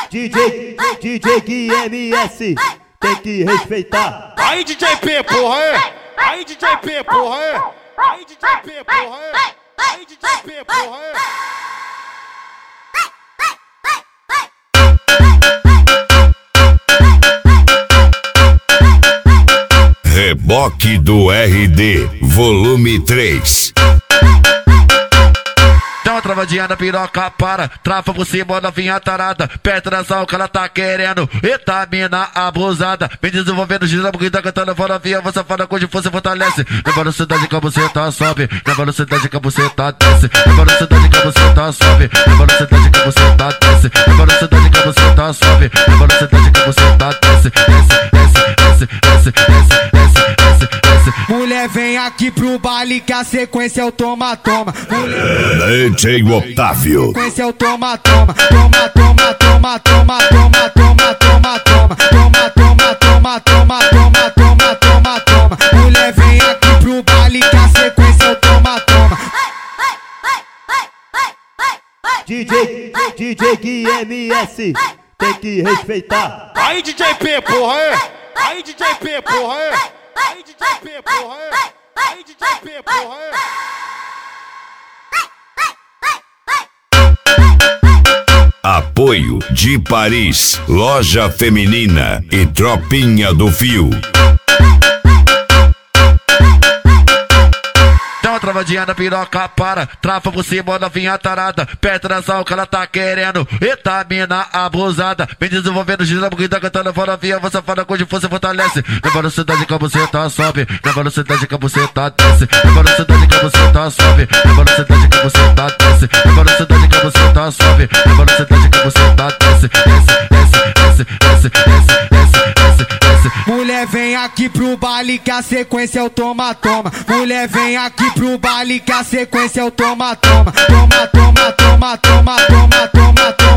DJ QMS, tem que respeitar. Aí DJ P, porra, é? Aí DJ P, porra, é? Aí DJ P, porra, é? Aí DJ P, porra, é? Reboque do RD, volume 3. Dá uma travadinha na piroca, para, trava por cima, novinha tarada, perto da que ela tá querendo, eita mina abusada, vem desenvolvendo gira, porque tá cantando fora via, você fala com você fortalece, na velocidade que você tá sobe, na velocidade que você tá desce, na velocidade que você tá sobe, na velocidade que você tá desce, na velocidade que você tá sobe, na velocidade que você tá desce, Mulher, vem aqui pro baile que a sequência é o toma-toma. DJ Otávio. Sequência é o toma-toma. Toma, toma, toma, toma, toma, toma, toma, toma. Toma, toma, toma, toma, toma, toma, toma, toma. Mulher, vem aqui pro baile que a sequência é o toma-toma. DJ QMS, tem que respeitar. Aí DJ P, porra, é? Aí DJ P, porra, é? Aí DJ P, porra, é? Aí DJ P, porra, é? Apoio de Paris, Loja Feminina e Tropinha do Fio. Dá uma travadinha na piroca, para, trava por cima, novinha tarada, perto da que ela tá querendo, eita mina abusada, vem desenvolvendo gira, porque tá cantando fora via, você fala com você fortalece, na velocidade que você tá sobe, na velocidade que você tá desce, na velocidade que você tá sobe, na velocidade que você tá desce, na velocidade que você tá sobe, na velocidade que você tá desce, Mulher, vem aqui pro baile que a sequência é o toma-toma. Mulher, vem aqui pro baile que a sequência é o toma-toma. Toma, toma, toma, toma, toma, toma, toma.